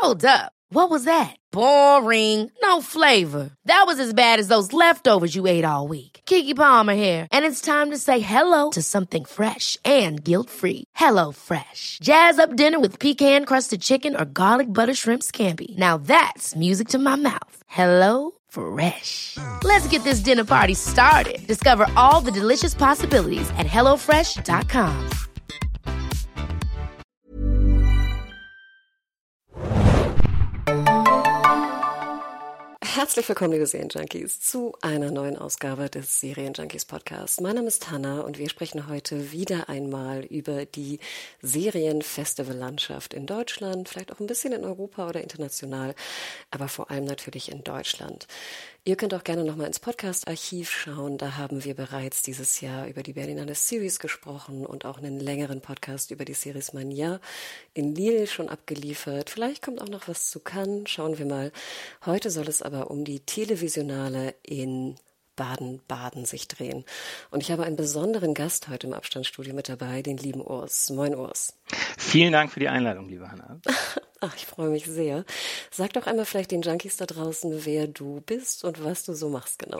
Hold up. What was that? Boring. No flavor. That was as bad as those leftovers you ate all week. Keke Palmer here, and it's time to say hello to something fresh and guilt-free. Hello Fresh. Jazz up dinner with pecan-crusted chicken or garlic butter shrimp scampi. Now that's music to my mouth. Hello Fresh. Let's get this dinner party started. Discover all the delicious possibilities at hellofresh.com. Herzlich willkommen, liebe Serienjunkies, zu einer neuen Ausgabe des Serienjunkies Podcasts. Mein Name ist Hannah und wir sprechen heute wieder einmal über die Serienfestivallandschaft in Deutschland, vielleicht auch ein bisschen in Europa oder international, aber vor allem natürlich in Deutschland. Ihr könnt auch gerne nochmal ins Podcast-Archiv schauen. Da haben wir bereits dieses Jahr über die Berlinale Series gesprochen und auch einen längeren Podcast über die Series Mania in Lille schon abgeliefert. Vielleicht kommt auch noch was zu Cannes, schauen wir mal. Heute soll es aber um die Televisionale in Baden-Baden sich drehen. Und ich habe einen besonderen Gast heute im Abstandsstudio mit dabei, den lieben Urs. Moin Urs. Vielen Dank für die Einladung, liebe Hannah. Ach, ich freue mich sehr. Sag doch einmal vielleicht den Junkies da draußen, wer du bist und was du so machst genau.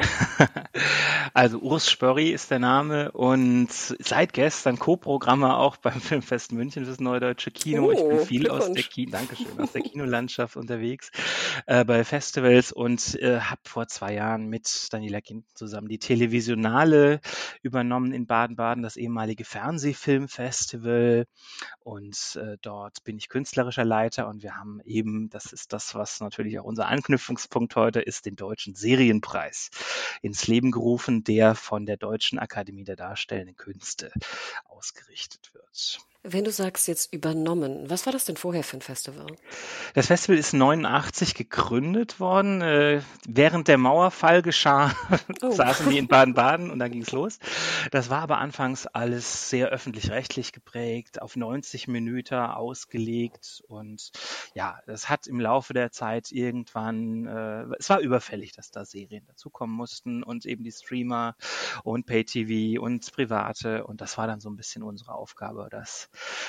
Also Urs Spörri ist der Name und seit gestern Co-Programmer auch beim Filmfest München fürs Neue Deutsche Kino. Ich bin viel aus der aus der Kinolandschaft unterwegs bei Festivals und habe vor 2 Jahren mit Daniela Kind zusammen die Televisionale übernommen in Baden-Baden, das ehemalige Fernsehfilmfestival. Und dort bin ich künstlerischer Leiter und wir haben eben, das ist das, was natürlich auch unser Anknüpfungspunkt heute ist, den Deutschen Serienpreis ins Leben gerufen, der von der Deutschen Akademie der Darstellenden Künste ausgerichtet wird. Wenn du sagst jetzt übernommen, was war das denn vorher für ein Festival? Das Festival ist 1989 gegründet worden. Während der Mauerfall geschah, saßen die in Baden-Baden und dann ging es los. Das war aber anfangs alles sehr öffentlich-rechtlich geprägt, auf 90 Minuten ausgelegt und ja, das hat im Laufe der Zeit irgendwann, es war überfällig, dass da Serien dazukommen mussten und eben die Streamer und Pay-TV und Private und das war dann so ein bisschen unsere Aufgabe, das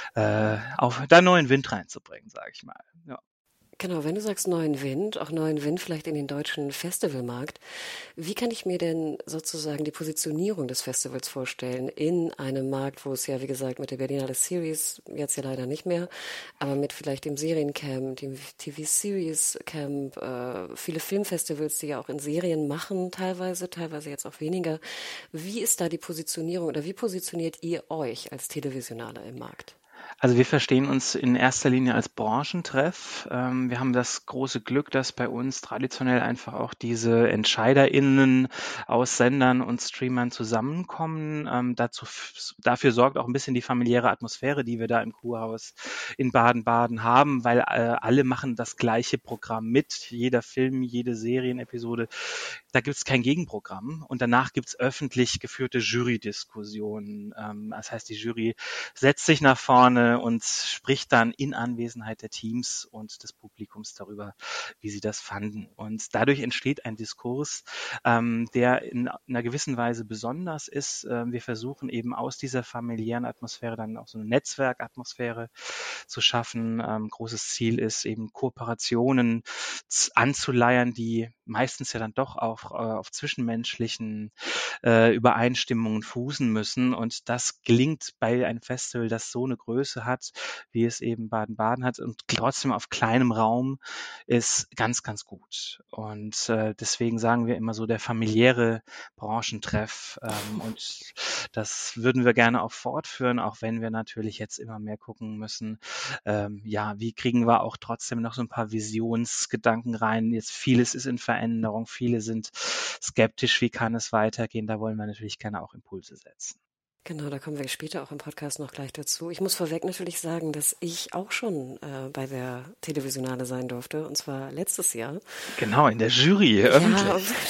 auf da neuen Wind reinzubringen, sage ich mal. Ja. Genau, wenn du sagst neuen Wind, auch neuen Wind vielleicht in den deutschen Festivalmarkt, wie kann ich mir denn sozusagen die Positionierung des Festivals vorstellen in einem Markt, wo es ja, wie gesagt, mit der Berlinale Series, jetzt ja leider nicht mehr, aber mit vielleicht dem Seriencamp, dem TV-Series Camp, viele Filmfestivals, die ja auch in Serien machen, teilweise jetzt auch weniger. Wie ist da die Positionierung oder wie positioniert ihr euch als Televisionale im Markt? Also wir verstehen uns in erster Linie als Branchentreff. Wir haben das große Glück, dass bei uns traditionell einfach auch diese EntscheiderInnen aus Sendern und Streamern zusammenkommen. Dafür sorgt auch ein bisschen die familiäre Atmosphäre, die wir da im Kurhaus in Baden-Baden haben, weil alle machen das gleiche Programm mit. Jeder Film, jede Serienepisode, da gibt es kein Gegenprogramm. Und danach gibt es öffentlich geführte Jury-Diskussionen. Das heißt, die Jury setzt sich nach vorne und spricht dann in Anwesenheit der Teams und des Publikums darüber, wie sie das fanden. Und dadurch entsteht ein Diskurs, der in einer gewissen Weise besonders ist. Wir versuchen eben aus dieser familiären Atmosphäre dann auch so eine Netzwerkatmosphäre zu schaffen. Großes Ziel ist eben Kooperationen anzuleiern, die meistens ja dann doch auch auf zwischenmenschlichen Übereinstimmungen fußen müssen. Und das gelingt bei einem Festival, das so eine Größe hat, wie es eben Baden-Baden hat und trotzdem auf kleinem Raum ist ganz, ganz gut. Und deswegen sagen wir immer so der familiäre Branchentreff. Und das würden wir gerne auch fortführen, auch wenn wir natürlich jetzt immer mehr gucken müssen, wie kriegen wir auch trotzdem noch so ein paar Visionsgedanken rein. Jetzt vieles ist in Veränderung, viele sind skeptisch, wie kann es weitergehen. Da wollen wir natürlich gerne auch Impulse setzen. Genau, da kommen wir später auch im Podcast noch gleich dazu. Ich muss vorweg natürlich sagen, dass ich auch schon bei der Televisionale sein durfte, und zwar letztes Jahr. Genau, in der Jury, öffentlich.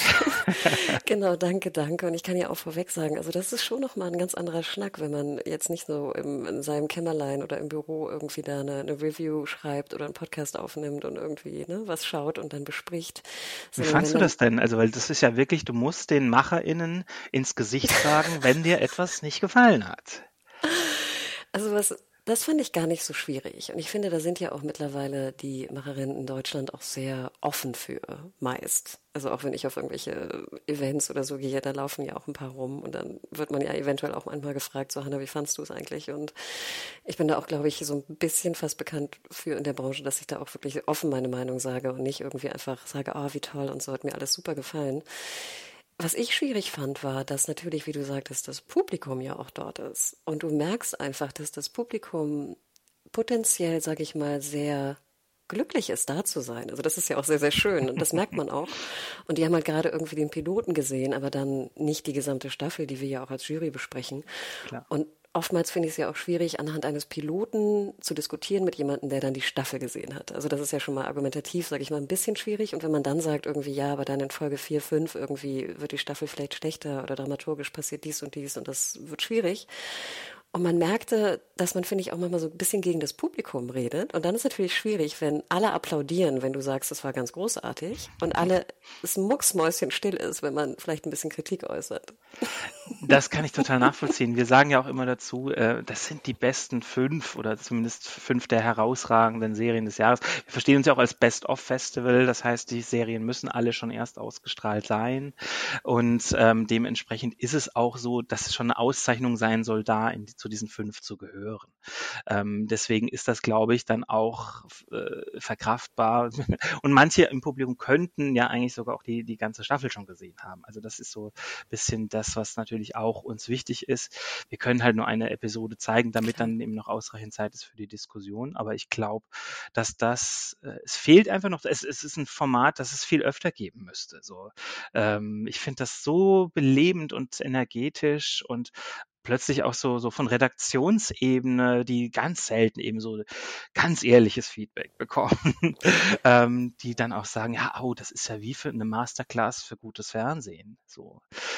Ja, genau, danke. Und ich kann ja auch vorweg sagen, also das ist schon nochmal ein ganz anderer Schnack, wenn man jetzt nicht so in seinem Kämmerlein oder im Büro irgendwie da eine Review schreibt oder einen Podcast aufnimmt und irgendwie was schaut und dann bespricht. Wie fandst du das denn? Also, weil das ist ja wirklich, du musst den MacherInnen ins Gesicht sagen, wenn dir etwas nicht gefallen hat. Also was Das fand ich gar nicht so schwierig. Und ich finde, da sind ja auch mittlerweile die Macherinnen in Deutschland auch sehr offen für, meist. Also auch wenn ich auf irgendwelche Events oder so gehe, da laufen ja auch ein paar rum und dann wird man ja eventuell auch manchmal gefragt, so Hanna, wie fandst du es eigentlich? Und ich bin da auch, glaube ich, so ein bisschen fast bekannt für in der Branche, dass ich da auch wirklich offen meine Meinung sage und nicht irgendwie einfach sage, wie toll und so hat mir alles super gefallen. Was ich schwierig fand, war, dass natürlich, wie du sagtest, das Publikum ja auch dort ist. Und du merkst einfach, dass das Publikum potenziell, sage ich mal, sehr glücklich ist, da zu sein. Also das ist ja auch sehr, sehr schön und das merkt man auch. Und die haben halt gerade irgendwie den Piloten gesehen, aber dann nicht die gesamte Staffel, die wir ja auch als Jury besprechen. Klar. Und oftmals finde ich es ja auch schwierig, anhand eines Piloten zu diskutieren mit jemandem, der dann die Staffel gesehen hat. Also das ist ja schon mal argumentativ, sage ich mal, ein bisschen schwierig. Und wenn man dann sagt irgendwie, ja, aber dann in Folge 4, 5 irgendwie wird die Staffel vielleicht schlechter oder dramaturgisch passiert dies und das wird schwierig. Und man merkte, dass man, finde ich, auch manchmal so ein bisschen gegen das Publikum redet. Und dann ist natürlich schwierig, wenn alle applaudieren, wenn du sagst, das war ganz großartig und alle es mucksmäuschenstill ist, wenn man vielleicht ein bisschen Kritik äußert. Das kann ich total nachvollziehen. Wir sagen ja auch immer dazu, das sind die besten 5 oder zumindest 5 der herausragenden Serien des Jahres. Wir verstehen uns ja auch als Best-of-Festival, das heißt, die Serien müssen alle schon erst ausgestrahlt sein und dementsprechend ist es auch so, dass es schon eine Auszeichnung sein soll, da zu diesen 5 zu gehören. Deswegen ist das, glaube ich, dann auch verkraftbar und manche im Publikum könnten ja eigentlich sogar auch die ganze Staffel schon gesehen haben. Also das ist so ein bisschen das, was natürlich auch uns wichtig ist. Wir können halt nur eine Episode zeigen, damit dann eben noch ausreichend Zeit ist für die Diskussion. Aber ich glaube, dass es fehlt einfach noch, es ist ein Format, das es viel öfter geben müsste. So, ich finde das so belebend und energetisch und plötzlich auch so von Redaktionsebene, die ganz selten eben so ganz ehrliches Feedback bekommen, die dann auch sagen, ja, das ist ja wie für eine Masterclass für gutes Fernsehen. So,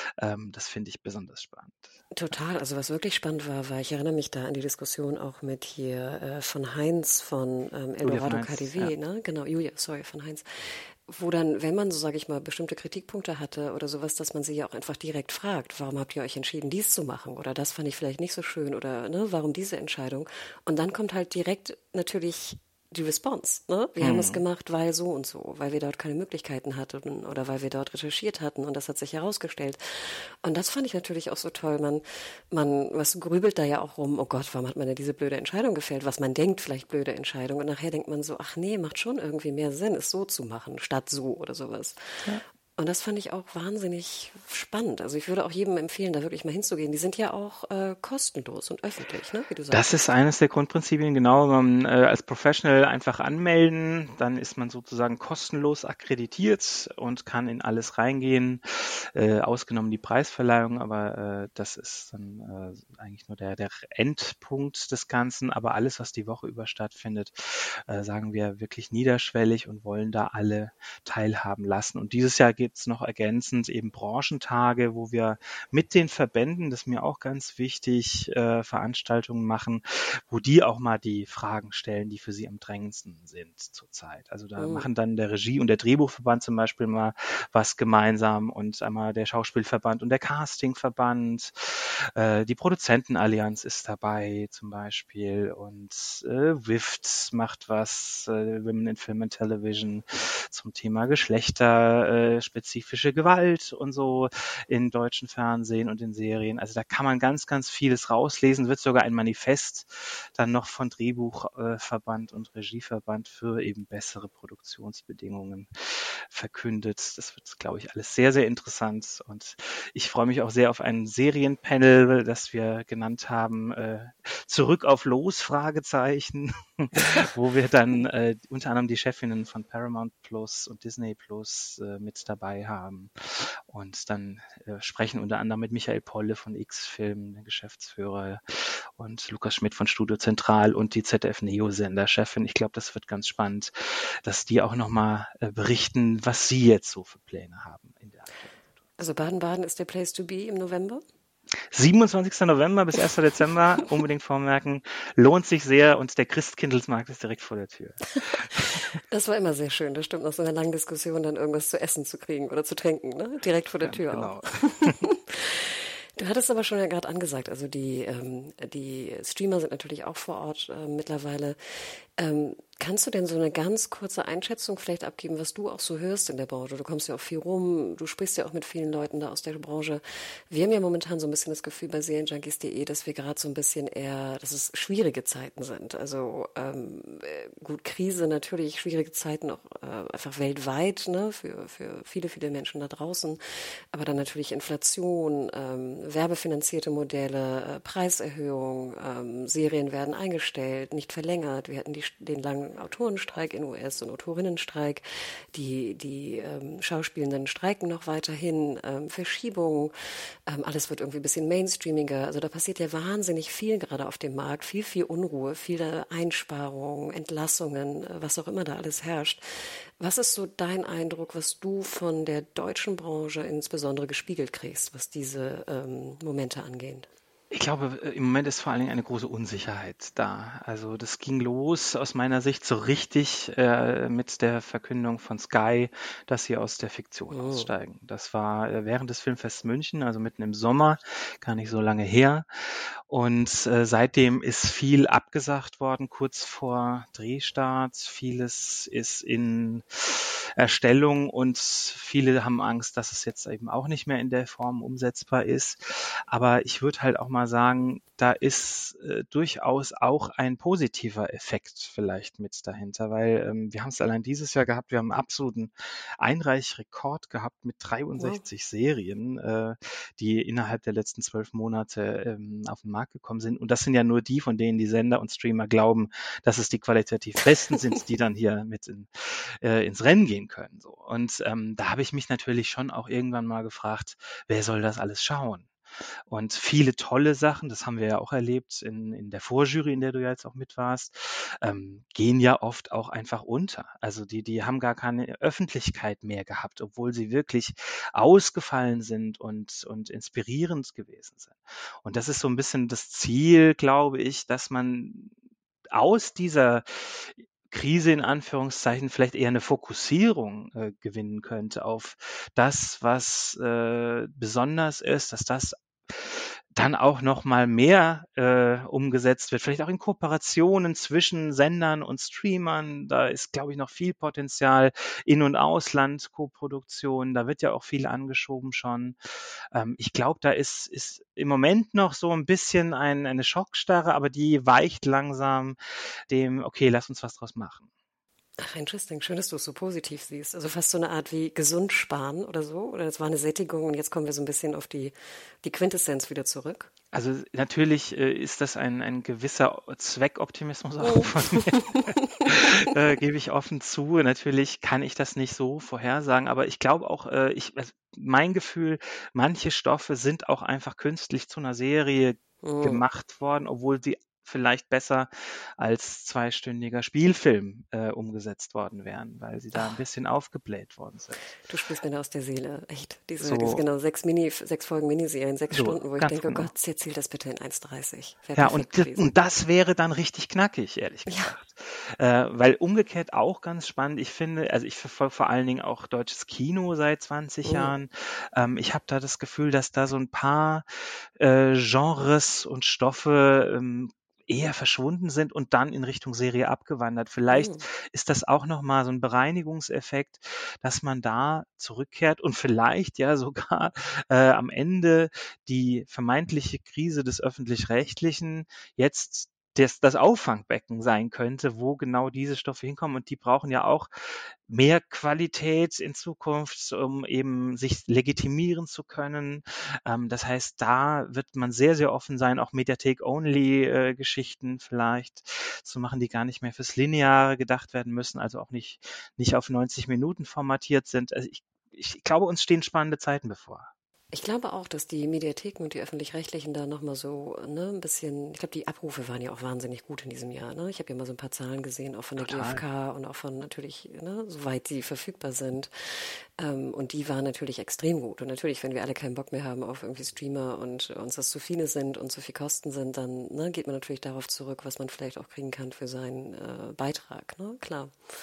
das finde ich besonders spannend. Total, also was wirklich spannend war, ich erinnere mich da an die Diskussion auch mit hier von Heinz von Eldorado KDW, ja. Ne? Genau, Julia, von Heinz. Wo dann, wenn man so, sage ich mal, bestimmte Kritikpunkte hatte oder sowas, dass man sie ja auch einfach direkt fragt, warum habt ihr euch entschieden, dies zu machen? Oder das fand ich vielleicht nicht so schön oder ne, warum diese Entscheidung? Und dann kommt halt direkt natürlich die Response. Ne? Wir haben es gemacht, weil so und so, weil wir dort keine Möglichkeiten hatten oder weil wir dort recherchiert hatten und das hat sich herausgestellt. Und das fand ich natürlich auch so toll. Was grübelt da ja auch rum, oh Gott, warum hat man denn diese blöde Entscheidung gefällt? Was man denkt, vielleicht blöde Entscheidung. Und nachher denkt man so, ach nee, macht schon irgendwie mehr Sinn, es so zu machen, statt so oder sowas. Ja. Und das fand ich auch wahnsinnig spannend. Also ich würde auch jedem empfehlen, da wirklich mal hinzugehen. Die sind ja auch kostenlos und öffentlich, ne? Wie du sagst. Das ist eines der Grundprinzipien, genau. Man als Professional einfach anmelden, dann ist man sozusagen kostenlos akkreditiert und kann in alles reingehen, ausgenommen die Preisverleihung, aber das ist dann eigentlich nur der Endpunkt des Ganzen. Aber alles, was die Woche über stattfindet, sagen wir wirklich niederschwellig und wollen da alle teilhaben lassen. Und dieses Jahr gibt es noch ergänzend eben Branchentage, wo wir mit den Verbänden, das ist mir auch ganz wichtig, Veranstaltungen machen, wo die auch mal die Fragen stellen, die für sie am drängendsten sind zurzeit. Also da machen dann der Regie- und der Drehbuchverband zum Beispiel mal was gemeinsam und einmal der Schauspielverband und der Castingverband. Die Produzentenallianz ist dabei zum Beispiel und WIFT macht was, Women in Film and Television, zum Thema Geschlechter, spezifische Gewalt und so in deutschen Fernsehen und in Serien. Also da kann man ganz, ganz vieles rauslesen. Wird sogar ein Manifest dann noch von Drehbuchverband und Regieverband für eben bessere Produktionsbedingungen verkündet. Das wird, glaube ich, alles sehr, sehr interessant. Und ich freue mich auch sehr auf ein Serienpanel, das wir genannt haben, Zurück auf Los, Fragezeichen, wo wir dann unter anderem die Chefinnen von Paramount Plus und Disney Plus mit dabei haben und dann sprechen unter anderem mit Michael Polle von X-Film, der Geschäftsführer, und Lukas Schmidt von Studio Zentral und die ZDF-Neo-Sender-Chefin. Ich glaube, das wird ganz spannend, dass die auch nochmal berichten, was sie jetzt so für Pläne haben in der aktuellen Situation. Also Baden-Baden ist der Place to be im November? 27. November bis 1. Dezember, unbedingt vormerken, lohnt sich sehr und der Christkindlesmarkt ist direkt vor der Tür. Das war immer sehr schön, das stimmt, nach so einer langen Diskussion dann irgendwas zu essen zu kriegen oder zu trinken, ne? Direkt vor der Tür genau. auch. Du hattest aber schon ja gerade angesagt, also die Streamer sind natürlich auch vor Ort mittlerweile. Kannst du denn so eine ganz kurze Einschätzung vielleicht abgeben, was du auch so hörst in der Branche? Du kommst ja auch viel rum, du sprichst ja auch mit vielen Leuten da aus der Branche. Wir haben ja momentan so ein bisschen das Gefühl bei Serienjunkies.de, dass wir gerade so ein bisschen eher, dass es schwierige Zeiten sind. Also gut, Krise natürlich, schwierige Zeiten auch einfach weltweit, ne, für viele, viele Menschen da draußen. Aber dann natürlich Inflation, werbefinanzierte Modelle, Preiserhöhung, Serien werden eingestellt, nicht verlängert. Wir hatten den langen Autorenstreik in US und Autorinnenstreik. Die Schauspielenden streiken noch weiterhin. Verschiebungen. Alles wird irgendwie ein bisschen mainstreamiger. Also da passiert ja wahnsinnig viel gerade auf dem Markt. Viel, viel Unruhe, viele Einsparungen, Entlassungen, was auch immer da alles herrscht. Was ist so dein Eindruck, was du von der deutschen Branche insbesondere gespiegelt kriegst, was diese Momente angeht? Ich glaube, im Moment ist vor allen Dingen eine große Unsicherheit da. Also das ging los aus meiner Sicht so richtig mit der Verkündung von Sky, dass sie aus der Fiktion Oh. aussteigen. Das war während des Filmfests München, also mitten im Sommer, gar nicht so lange her. Und seitdem ist viel abgesagt worden, kurz vor Drehstart. Vieles ist in Erstellung und viele haben Angst, dass es jetzt eben auch nicht mehr in der Form umsetzbar ist. Aber ich würde halt auch mal sagen, da ist durchaus auch ein positiver Effekt vielleicht mit dahinter, weil wir haben es allein dieses Jahr gehabt, wir haben einen absoluten Einreichrekord gehabt mit Wow. 63 Serien, die innerhalb der letzten 12 Monate auf den Markt gekommen sind. Und das sind ja nur die, von denen die Sender und Streamer glauben, dass es die qualitativ besten sind, die dann hier mit ins Rennen gehen können. So. Und da habe ich mich natürlich schon auch irgendwann mal gefragt, wer soll das alles schauen? Und viele tolle Sachen, das haben wir ja auch erlebt in der Vorjury, in der du ja jetzt auch mit warst, gehen ja oft auch einfach unter. Also die haben gar keine Öffentlichkeit mehr gehabt, obwohl sie wirklich ausgefallen sind und inspirierend gewesen sind. Und das ist so ein bisschen das Ziel, glaube ich, dass man aus dieser Krise in Anführungszeichen vielleicht eher eine Fokussierung gewinnen könnte auf das, was besonders ist, dass das dann auch noch mal mehr umgesetzt wird, vielleicht auch in Kooperationen zwischen Sendern und Streamern. Da ist, glaube ich, noch viel Potenzial. In- und Ausland, Koproduktion, da wird ja auch viel angeschoben schon. Ich glaube, da ist im Moment noch so ein bisschen eine Schockstarre, aber die weicht langsam dem, okay, lass uns was draus machen. Ach, interesting. Schön, dass du es so positiv siehst. Also fast so eine Art wie gesund sparen oder so. Oder es war eine Sättigung und jetzt kommen wir so ein bisschen auf die Quintessenz wieder zurück. Also natürlich ist das ein gewisser Zweckoptimismus auch Oh. von mir, gebe ich offen zu. Natürlich kann ich das nicht so vorhersagen, aber ich glaube auch, also mein Gefühl, manche Stoffe sind auch einfach künstlich zu einer Serie Mm. gemacht worden, obwohl sie vielleicht besser als zweistündiger Spielfilm umgesetzt worden wären, weil sie da ein bisschen aufgebläht worden sind. Du sprichst mir da aus der Seele. Echt. Diese So, genau 6 Folgen Miniserien, 6 Stunden, wo ich ganz denke, oh genau. Gott, erzähl das bitte in 1,30. Wäre Ja, perfekt gewesen. und das wäre dann richtig knackig, ehrlich Ja. gesagt. Weil umgekehrt auch ganz spannend, ich finde, also ich verfolge vor allen Dingen auch deutsches Kino seit 20 Mm. Jahren. Ich habe da das Gefühl, dass da so ein paar Genres und Stoffe eher verschwunden sind und dann in Richtung Serie abgewandert. Vielleicht Mm. ist das auch nochmal so ein Bereinigungseffekt, dass man da zurückkehrt und vielleicht ja sogar am Ende die vermeintliche Krise des Öffentlich-Rechtlichen jetzt das Auffangbecken sein könnte, wo genau diese Stoffe hinkommen. Und die brauchen ja auch mehr Qualität in Zukunft, um eben sich legitimieren zu können. Das heißt, da wird man sehr, sehr offen sein, auch Mediathek-Only-Geschichten vielleicht zu machen, die gar nicht mehr fürs Lineare gedacht werden müssen, also auch nicht auf 90 Minuten formatiert sind. Also ich glaube, uns stehen spannende Zeiten bevor. Ich glaube auch, dass die Mediatheken und die Öffentlich-Rechtlichen da nochmal so, ne, ein bisschen, ich glaube, die Abrufe waren ja auch wahnsinnig gut in diesem Jahr, ne? Ich habe ja mal so ein paar Zahlen gesehen, auch von der Total. GfK und auch von natürlich, ne, soweit sie verfügbar sind. Und die waren natürlich extrem gut. Und natürlich, wenn wir alle keinen Bock mehr haben auf irgendwie Streamer und uns das zu viele sind und zu viel Kosten sind, dann, ne, geht man natürlich darauf zurück, was man vielleicht auch kriegen kann für seinen Beitrag, ne? Klar.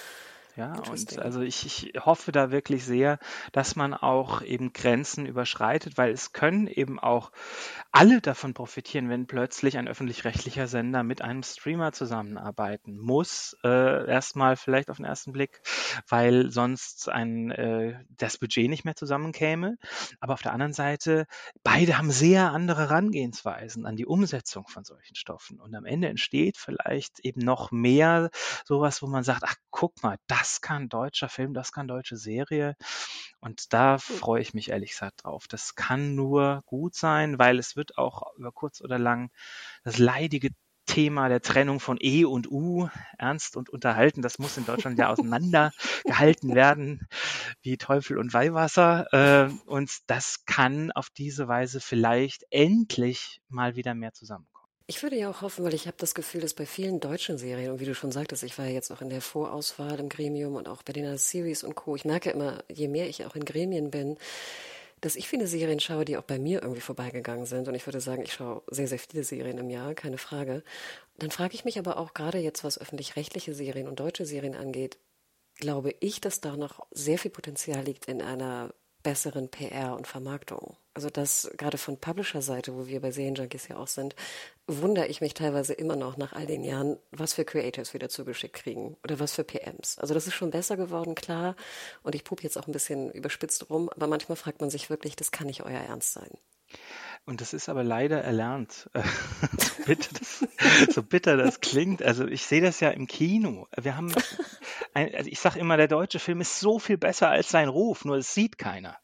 Ja, und Interesting. also ich hoffe da wirklich sehr, dass man auch eben Grenzen überschreitet, weil es können eben auch alle davon profitieren, wenn plötzlich ein öffentlich-rechtlicher Sender mit einem Streamer zusammenarbeiten muss. Erstmal vielleicht auf den ersten Blick, weil sonst das Budget nicht mehr zusammenkäme. Aber auf der anderen Seite, beide haben sehr andere Herangehensweisen an die Umsetzung von solchen Stoffen. Und am Ende entsteht vielleicht eben noch mehr sowas, wo man sagt, ach, guck mal, das kann deutscher Film, das kann deutsche Serie. Und da freue ich mich ehrlich gesagt drauf. Das kann nur gut sein, weil es wird auch über kurz oder lang das leidige Thema der Trennung von E und U ernst und unterhalten. Das muss in Deutschland ja auseinandergehalten werden, wie Teufel und Weihwasser. Und das kann auf diese Weise vielleicht endlich mal wieder mehr zusammenkommen. Ich würde ja auch hoffen, weil ich habe das Gefühl, dass bei vielen deutschen Serien, und wie du schon sagtest, ich war ja jetzt auch in der Vorauswahl im Gremium und auch bei den Series und Co. Ich merke immer, je mehr ich auch in Gremien bin, dass ich viele Serien schaue, die auch bei mir irgendwie vorbeigegangen sind. Und ich würde sagen, ich schaue sehr, sehr viele Serien im Jahr, keine Frage. Dann frage ich mich aber auch gerade jetzt, was öffentlich-rechtliche Serien und deutsche Serien angeht, glaube ich, dass da noch sehr viel Potenzial liegt in einer besseren PR und Vermarktung. Also das gerade von Publisher-Seite, wo wir bei Serienjunkies ja auch sind, wundere ich mich teilweise immer noch nach all den Jahren, was für Creators wir da zugeschickt kriegen oder was für PMs. Also das ist schon besser geworden, klar. Und ich pup jetzt auch ein bisschen überspitzt rum, aber manchmal fragt man sich wirklich, das kann nicht euer Ernst sein. Und das ist aber leider erlernt. So bitter das klingt. Also ich sehe das ja im Kino. Also ich sage immer, der deutsche Film ist so viel besser als sein Ruf, nur es sieht keiner.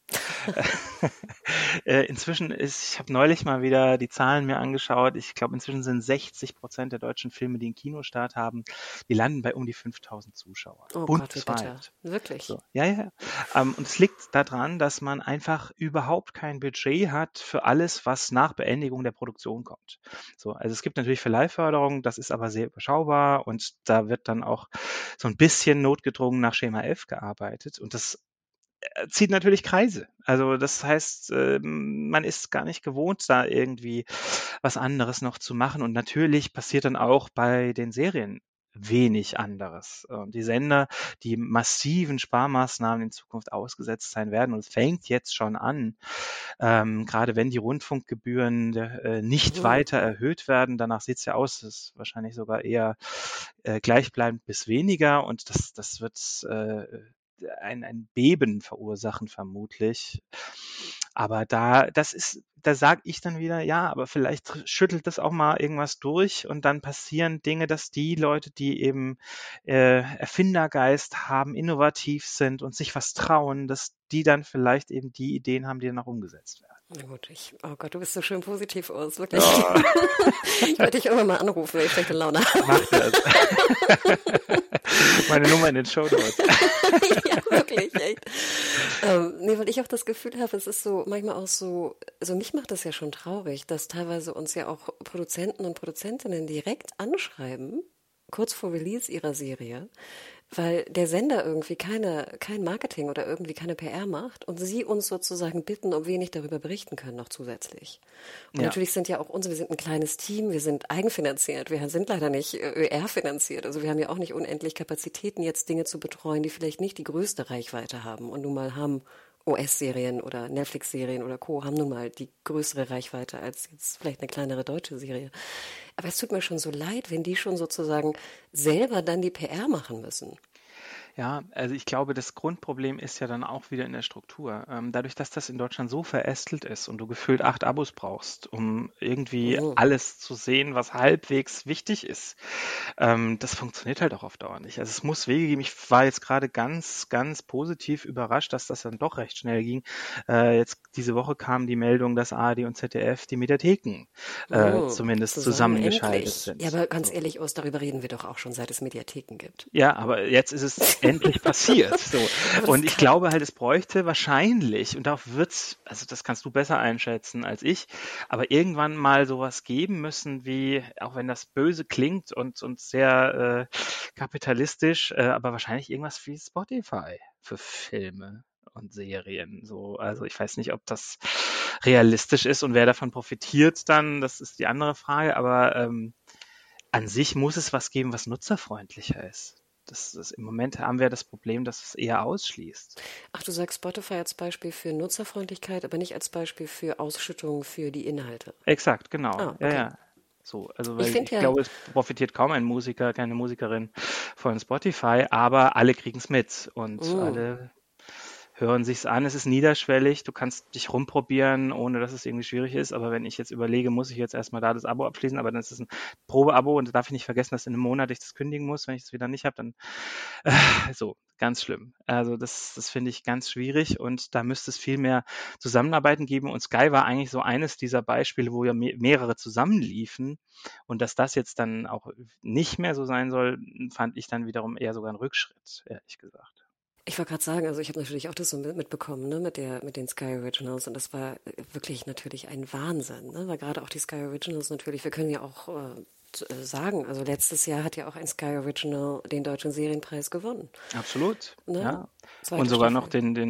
Ich habe neulich mal wieder die Zahlen mir angeschaut. Ich glaube, inzwischen sind 60% der deutschen Filme, die einen Kinostart haben, die landen bei um die 5.000 Zuschauer. Oh Gott, wie bitter. Bundesweit. Wirklich. So. Ja. Und es liegt daran, dass man einfach überhaupt kein Budget hat für alles, was nach Beendigung der Produktion kommt. So, also es gibt natürlich Verleihförderung, das ist aber sehr überschaubar und da wird dann auch so ein bisschen notgedrungen nach Schema F gearbeitet und das zieht natürlich Kreise. Also das heißt, man ist gar nicht gewohnt, da irgendwie was anderes noch zu machen. Und natürlich passiert dann auch bei den Serien wenig anderes. Die Sender, die massiven Sparmaßnahmen in Zukunft ausgesetzt sein werden, und es fängt jetzt schon an, gerade wenn die Rundfunkgebühren nicht weiter erhöht werden, danach sieht es ja aus, das ist wahrscheinlich sogar eher gleichbleibend bis weniger, und das wird ein Beben verursachen vermutlich. Aber da sage ich dann wieder, ja, aber vielleicht schüttelt das auch mal irgendwas durch und dann passieren Dinge, dass die Leute, die eben Erfindergeist haben, innovativ sind und sich was trauen, dass die dann vielleicht eben die Ideen haben, die dann auch umgesetzt werden. Na gut, oh Gott, du bist so schön positiv aus, wirklich. Ja. Ich werde dich irgendwann mal anrufen, wenn ich schlechte Laune habe. Mach das. Meine Nummer in den Shownotes. Ja, wirklich, echt. Nee, weil ich auch das Gefühl habe, es ist so manchmal auch so, also mich macht das ja schon traurig, dass teilweise uns ja auch Produzenten und Produzentinnen direkt anschreiben, kurz vor Release ihrer Serie, weil der Sender irgendwie kein Marketing oder irgendwie keine PR macht und sie uns sozusagen bitten, ob wir nicht darüber berichten können, noch zusätzlich. Und natürlich sind ja auch wir sind ein kleines Team, wir sind eigenfinanziert, wir sind leider nicht ÖR-finanziert, also wir haben ja auch nicht unendlich Kapazitäten, jetzt Dinge zu betreuen, die vielleicht nicht die größte Reichweite haben und nun mal haben US-Serien oder Netflix-Serien oder Co. haben nun mal die größere Reichweite als jetzt vielleicht eine kleinere deutsche Serie. Aber es tut mir schon so leid, wenn die schon sozusagen selber dann die PR machen müssen. Ja, also ich glaube, das Grundproblem ist ja dann auch wieder in der Struktur. Dadurch, dass das in Deutschland so verästelt ist und du gefühlt 8 Abos brauchst, um irgendwie alles zu sehen, was halbwegs wichtig ist, das funktioniert halt auch auf Dauer nicht. Also es muss Wege geben. Ich war jetzt gerade ganz, ganz positiv überrascht, dass das dann doch recht schnell ging. Jetzt diese Woche kam die Meldung, dass ARD und ZDF die Mediatheken zumindest zusammengeschaltet sind. Ja, aber ganz ehrlich, darüber reden wir doch auch schon, seit es Mediatheken gibt. Ja, aber jetzt ist es endlich passiert. So. Und ich glaube halt, es bräuchte wahrscheinlich, und darauf wird's, also das kannst du besser einschätzen als ich, aber irgendwann mal sowas geben müssen wie, auch wenn das böse klingt und sehr kapitalistisch, aber wahrscheinlich irgendwas wie Spotify für Filme und Serien. So, also ich weiß nicht, ob das realistisch ist und wer davon profitiert dann, das ist die andere Frage, aber an sich muss es was geben, was nutzerfreundlicher ist. Im Moment haben wir das Problem, dass es eher ausschließt. Ach, du sagst Spotify als Beispiel für Nutzerfreundlichkeit, aber nicht als Beispiel für Ausschüttung für die Inhalte. Exakt, genau. Ah, Ja, okay. ja. So, also Ich weil finde ich glaube, es profitiert kaum ein Musiker, keine Musikerin von Spotify, aber alle kriegen es mit und alle hören sich's an. Es ist niederschwellig, du kannst dich rumprobieren, ohne dass es irgendwie schwierig ist. Aber wenn ich jetzt überlege, muss ich jetzt erstmal da das Abo abschließen, aber dann ist es ein Probeabo und da darf ich nicht vergessen, dass in einem Monat ich das kündigen muss. Wenn ich es wieder nicht habe, dann so, ganz schlimm. Also das finde ich ganz schwierig und da müsste es viel mehr Zusammenarbeiten geben. Und Sky war eigentlich so eines dieser Beispiele, wo ja mehrere zusammenliefen. Und dass das jetzt dann auch nicht mehr so sein soll, fand ich dann wiederum eher sogar ein Rückschritt, ehrlich gesagt. Ich wollte gerade sagen, also ich habe natürlich auch das so mitbekommen, ne, mit den Sky Originals und das war wirklich natürlich ein Wahnsinn, ne, weil gerade auch die Sky Originals natürlich, wir können ja auch sagen, also letztes Jahr hat ja auch ein Sky Original den Deutschen Serienpreis gewonnen. Absolut, Ne? ja. Zweite Und sogar Staffel. noch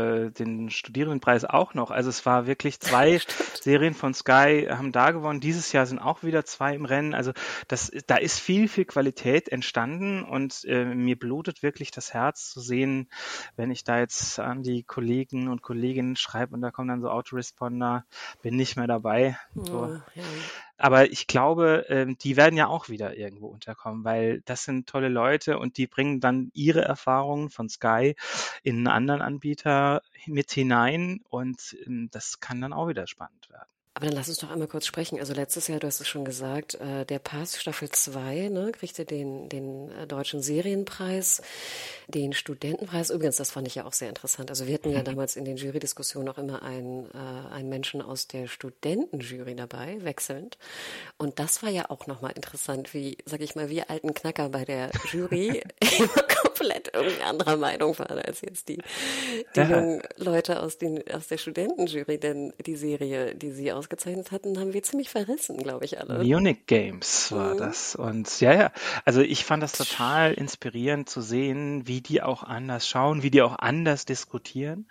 den Studierendenpreis auch noch. Also es war wirklich 2 Serien von Sky haben da gewonnen. Dieses Jahr sind auch wieder 2 im Rennen. Also da ist viel, viel Qualität entstanden und mir blutet wirklich das Herz zu sehen, wenn ich da jetzt an die Kollegen und Kolleginnen schreibe und da kommen dann so Autoresponder, bin nicht mehr dabei. So. Ja. Aber ich glaube, die werden ja auch wieder irgendwo unterkommen, weil das sind tolle Leute und die bringen dann ihre Erfahrungen von Sky in einen anderen Anbieter mit hinein und das kann dann auch wieder spannend werden. Aber dann lass uns doch einmal kurz sprechen. Also letztes Jahr, du hast es schon gesagt, der Pass Staffel 2, ne, kriegte den Deutschen Serienpreis, den Studentenpreis. Übrigens, das fand ich ja auch sehr interessant. Also wir hatten ja damals in den Jury-Diskussionen auch immer einen Menschen aus der Studentenjury dabei, wechselnd. Und das war ja auch nochmal interessant, wie, sag ich mal, wir alten Knacker bei der Jury immer komplett irgendwie anderer Meinung waren als jetzt die jungen Leute aus der Studentenjury. Denn die Serie, die sie ausgezeichnet hatten, haben wir ziemlich verrissen, glaube ich, alle. Munich Games war das. Und ja, also ich fand das total inspirierend zu sehen, wie die auch anders schauen, wie die auch anders diskutieren.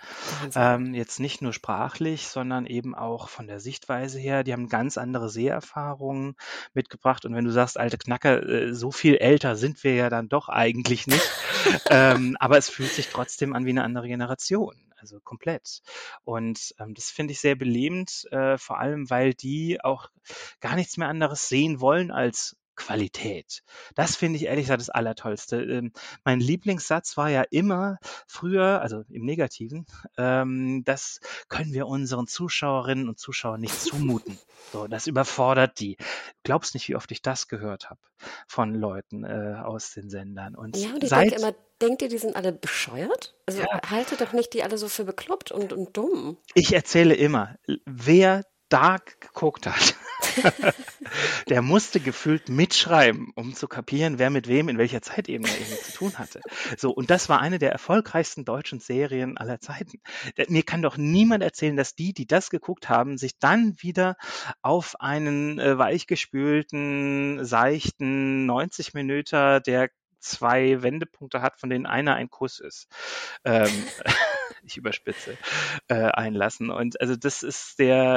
Jetzt nicht nur sprachlich, sondern eben auch von der Sichtweise her. Die haben ganz andere Seherfahrungen mitgebracht. Und wenn du sagst, alte Knacker, so viel älter sind wir ja dann doch eigentlich nicht. Aber es fühlt sich trotzdem an wie eine andere Generation. Also komplett. Und das finde ich sehr belebend, vor allem, weil die auch gar nichts mehr anderes sehen wollen als Qualität. Das finde ich ehrlich gesagt das Allertollste. Mein Lieblingssatz war ja immer früher, also im Negativen, das können wir unseren Zuschauerinnen und Zuschauern nicht zumuten. So, das überfordert die. Du glaubst nicht, wie oft ich das gehört habe von Leuten aus den Sendern. Und ja, und ich denke immer, denkt ihr, die sind alle bescheuert? Also haltet doch nicht die alle so für bekloppt und dumm. Ich erzähle immer, wer da geguckt hat, der musste gefühlt mitschreiben, um zu kapieren, wer mit wem in welcher Zeitebene irgendwie zu tun hatte. So, und das war eine der erfolgreichsten deutschen Serien aller Zeiten. Mir kann doch niemand erzählen, dass die das geguckt haben, sich dann wieder auf einen weichgespülten, seichten 90 Minuten, der 2 Wendepunkte hat, von denen einer ein Kuss ist. Ich überspitze, einlassen. Und also das ist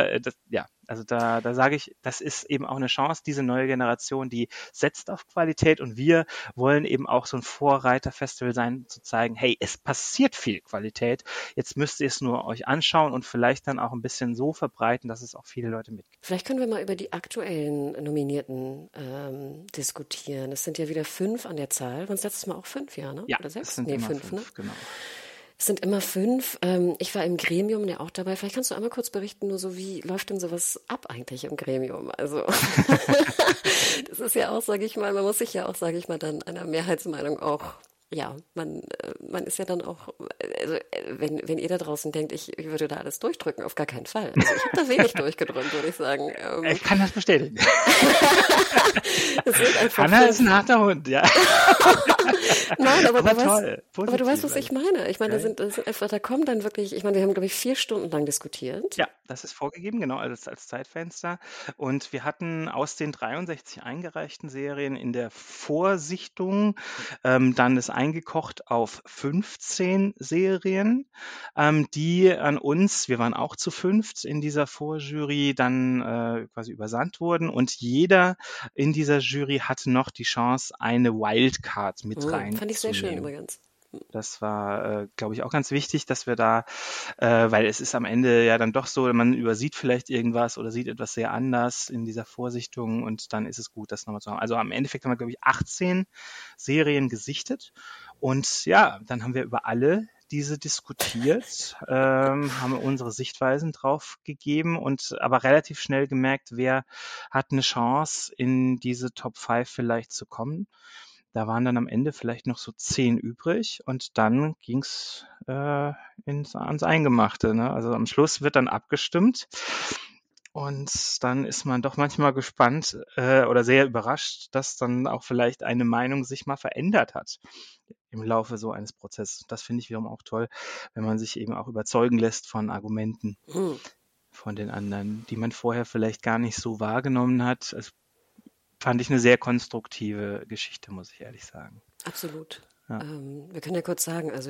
da sage ich, das ist eben auch eine Chance, diese neue Generation, die setzt auf Qualität und wir wollen eben auch so ein Vorreiterfestival sein, zu zeigen, hey, es passiert viel Qualität, jetzt müsst ihr es nur euch anschauen und vielleicht dann auch ein bisschen so verbreiten, dass es auch viele Leute mitkriegen. Vielleicht können wir mal über die aktuellen Nominierten diskutieren. Es sind ja wieder 5 an der Zahl. Waren es letztes Mal auch 5, ja, ne? Ja, oder 6? es sind immer 5, ne? Genau. Es sind immer 5. Ich war im Gremium ja auch dabei. Vielleicht kannst du einmal kurz berichten, nur so, wie läuft denn sowas ab eigentlich im Gremium? Also, das ist ja auch, sage ich mal, man muss sich ja auch, sage ich mal, dann einer Mehrheitsmeinung auch, ja, man ist ja dann auch, also wenn ihr da draußen denkt, ich würde da alles durchdrücken, auf gar keinen Fall. Also ich habe da wenig durchgedrückt, würde ich sagen. Ich kann das bestätigen. Es sind einfach Hanna ist ein harter Hund, ja. Nein, aber toll. Aber du weißt, was ich meine. Ich meine, da kommen dann wirklich, ich meine, wir haben, glaube ich, 4 Stunden lang diskutiert. Ja, das ist vorgegeben, genau, also als Zeitfenster. Und wir hatten aus den 63 eingereichten Serien in der Vorsichtung dann das eingekocht auf 15 Serien, die an uns, wir waren auch zu 5 in dieser Vorjury, dann quasi übersandt wurden. Und jeder in dieser Jury hatte noch die Chance, eine Wildcard mit Fand ich sehr schön reinzunehmen. übrigens. Das war, glaube ich, auch ganz wichtig, dass wir da, weil es ist am Ende ja dann doch so, man übersieht vielleicht irgendwas oder sieht etwas sehr anders in dieser Vorsichtung und dann ist es gut, das nochmal zu haben. Also am Endeffekt haben wir, glaube ich, 18 Serien gesichtet und ja, dann haben wir über alle diese diskutiert, haben unsere Sichtweisen drauf gegeben und aber relativ schnell gemerkt, wer hat eine Chance, in diese Top 5 vielleicht zu kommen. Da waren dann am Ende vielleicht noch so 10 übrig und dann ging's ans Eingemachte. Ne? Also am Schluss wird dann abgestimmt und dann ist man doch manchmal gespannt oder sehr überrascht, dass dann auch vielleicht eine Meinung sich mal verändert hat im Laufe so eines Prozesses. Das finde ich wiederum auch toll, wenn man sich eben auch überzeugen lässt von Argumenten von den anderen, die man vorher vielleicht gar nicht so wahrgenommen hat. Also fand ich eine sehr konstruktive Geschichte, muss ich ehrlich sagen. Absolut. Ja. Wir können ja kurz sagen, also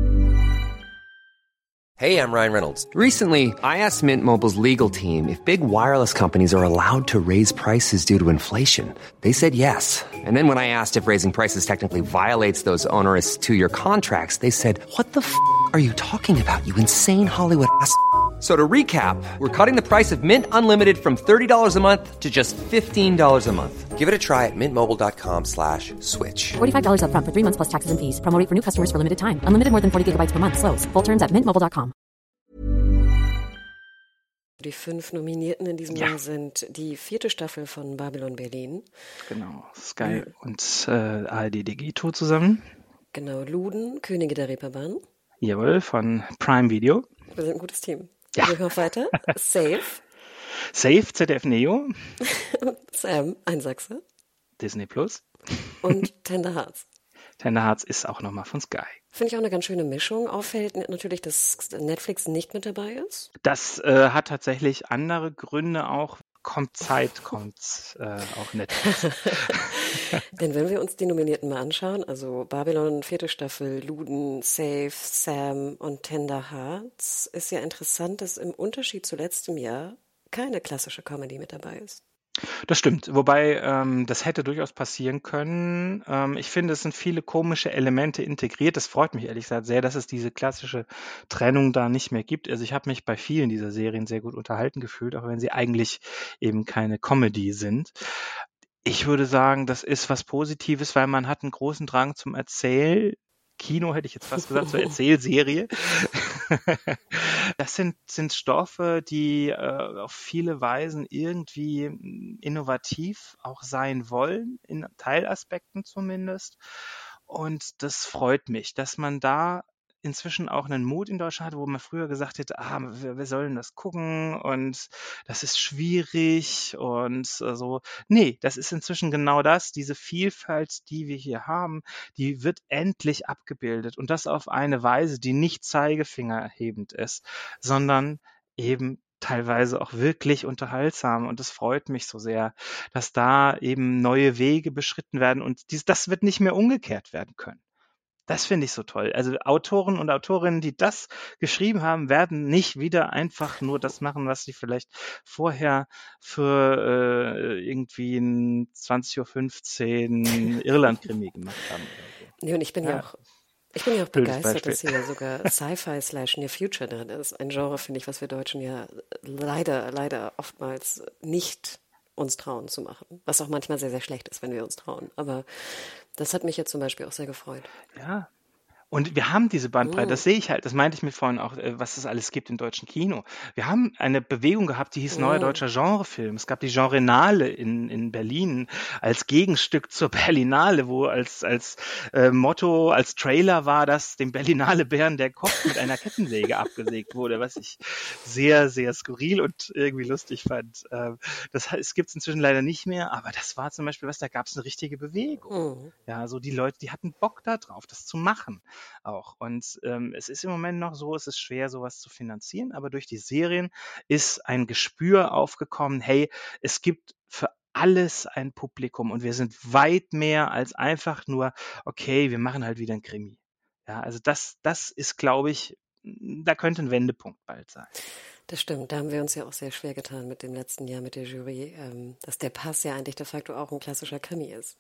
Hey, I'm Ryan Reynolds. Recently, I asked Mint Mobile's legal team if big wireless companies are allowed to raise prices due to inflation. They said yes. And then when I asked if raising prices technically violates those onerous 2-year contracts, they said, "What the f*** are you talking about, you insane Hollywood ass?" So to recap, we're cutting the price of Mint Unlimited from $30 a month to just $15 a month. Give it a try at mintmobile.com/switch. $45 up front for 3 months plus taxes and fees. Promo rate for new customers for limited time. Unlimited more than 40 gigabytes per month. Slows full terms at mintmobile.com. die 5 Nominierten in diesem Jahr sind die 4. Staffel von Babylon Berlin. Genau, Sky und ARD Digito zusammen. Genau, Luden, Könige der Reeperbahn. Jawohl, von Prime Video. Wir sind ein gutes Team. Ja. Wir hören weiter. Safe, Safe, ZDF Neo, Sam, ein Sachse. Disney Plus. Und Tender Hearts. Tender Hearts ist auch nochmal von Sky. Finde ich auch eine ganz schöne Mischung. Auffällt natürlich, dass Netflix nicht mit dabei ist. Das hat tatsächlich andere Gründe auch. Kommt Zeit, kommt auch Netflix. Denn wenn wir uns die Nominierten mal anschauen, also Babylon, 4. Staffel, Luden, Safe, Sam und Tender Hearts, ist ja interessant, dass im Unterschied zu letztem Jahr keine klassische Comedy mit dabei ist. Das stimmt, wobei das hätte durchaus passieren können. Ich finde, es sind viele komische Elemente integriert. Das freut mich ehrlich gesagt sehr, dass es diese klassische Trennung da nicht mehr gibt. Also ich habe mich bei vielen dieser Serien sehr gut unterhalten gefühlt, auch wenn sie eigentlich eben keine Comedy sind. Ich würde sagen, das ist was Positives, weil man hat einen großen Drang zum Kino hätte ich jetzt fast gesagt, zur Erzählserie. Das sind Stoffe, die auf viele Weisen irgendwie innovativ auch sein wollen, in Teilaspekten zumindest. Und das freut mich, dass man da inzwischen auch einen Mut in Deutschland hat, wo man früher gesagt hätte, wir sollen das gucken und das ist schwierig und so. Nee, das ist inzwischen genau das, diese Vielfalt, die wir hier haben, die wird endlich abgebildet und das auf eine Weise, die nicht zeigefingerhebend ist, sondern eben teilweise auch wirklich unterhaltsam und es freut mich so sehr, dass da eben neue Wege beschritten werden und das wird nicht mehr umgekehrt werden können. Das finde ich so toll. Also Autoren und Autorinnen, die das geschrieben haben, werden nicht wieder einfach nur das machen, was sie vielleicht vorher für irgendwie ein 20:15 Uhr Irland-Krimi gemacht haben. Nee, und ich bin ja auch blödes begeistert, Beispiel. dass hier sogar Sci-Fi/Near Future drin ist. Ein Genre, finde ich, was wir Deutschen ja leider oftmals nicht uns trauen zu machen. Was auch manchmal sehr, sehr schlecht ist, wenn wir uns trauen. Aber das hat mich jetzt zum Beispiel auch sehr gefreut. Ja. Und wir haben diese Bandbreite, das sehe ich halt, das meinte ich mir vorhin auch, was es alles gibt im deutschen Kino. Wir haben eine Bewegung gehabt, die hieß Neuer Deutscher Genrefilm. Es gab die Genrenale in Berlin als Gegenstück zur Berlinale, wo als Motto, als Trailer war, dass dem Berlinale Bären der Kopf mit einer Kettensäge abgesägt wurde, was ich sehr, sehr skurril und irgendwie lustig fand. Es gibt es inzwischen leider nicht mehr, aber das war zum Beispiel da gab es eine richtige Bewegung. Ja, so die Leute, die hatten Bock da drauf, das zu machen. Auch. Und es ist im Moment noch so, es ist schwer, sowas zu finanzieren, aber durch die Serien ist ein Gespür aufgekommen, hey, es gibt für alles ein Publikum und wir sind weit mehr als einfach nur, okay, wir machen halt wieder ein Krimi. Ja, also das ist, glaube ich, da könnte ein Wendepunkt bald sein. Das stimmt, da haben wir uns ja auch sehr schwer getan mit dem letzten Jahr mit der Jury, dass der Pass ja eigentlich de facto auch ein klassischer Krimi ist.